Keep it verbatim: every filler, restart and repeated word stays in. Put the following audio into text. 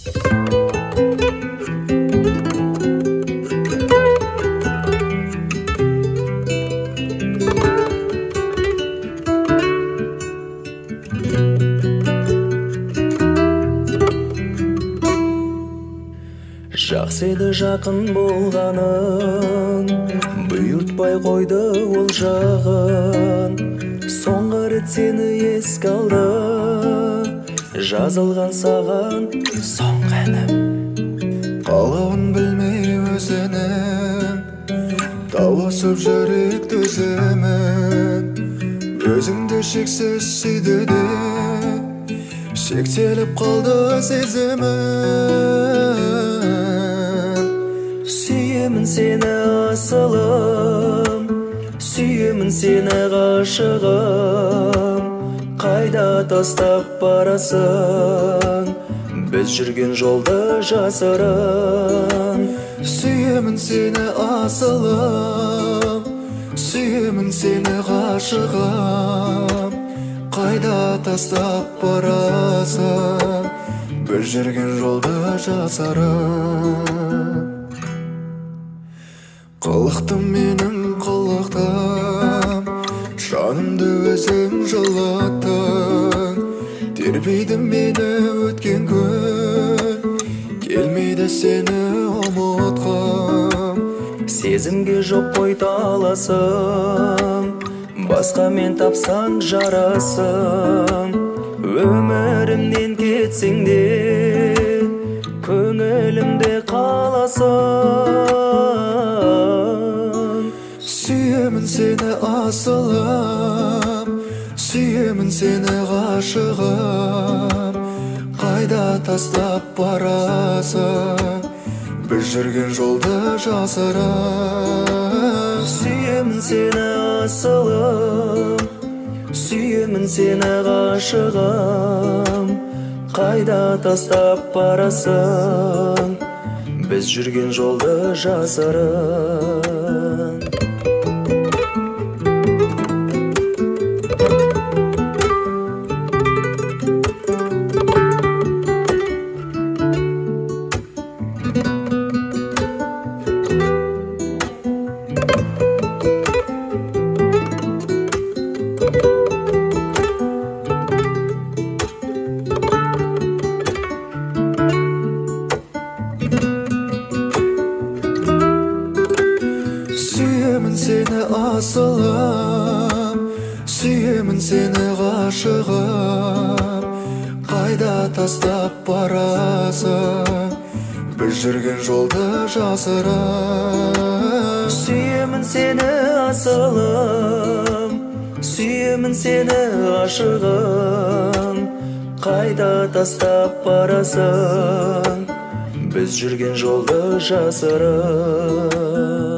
Жақсы еді жақын болғаның, бұйыртпай қойды ол жағын. Соңғы рет сені еске алды, жазылған саған соңғы әнім. Қалауын білмей өзінің, тауысып жүрек төзімін. Өзіңді шексіз сүйді де, шектеліп қалды сезімін. Сүйемін сені асылым, сүйемін сені ғашығым. Қайда тастап барасың, біз жүрген жолды жасырын. Сүйемін сені асылым, сүйемін сені ғашығым. Қайда тастап барасың, біз жүрген жолды жасырын. Қылықтым менің қылықтым, жанымды өзің жылаттың. Тербейді мені өткен күн, келмейді сені ұмытқым. Сезімге жоқ қой таласым, басқа мен тапсаң жарасым. Өмірімнен кетсең де, көңілімде қаласың. Сүйемін сені асылым, сүйемін сені ғашығым. Қайда тастап барасың, біз жүрген жолды жасырын. Сүйемін сені асылым, сүйемін сені ғашығым. Қайда тастап барасың, біз жүрген жолды жасырын. Сүйемін сені асылым, сүйемін сені ғашығым. Қайда тастап барасың, біз жүрген жолды жасырын. Сүйемін сені асылым, сүйемін сені ғашығым. Қайда тастап барасың, біз жүрген жолды жасырын.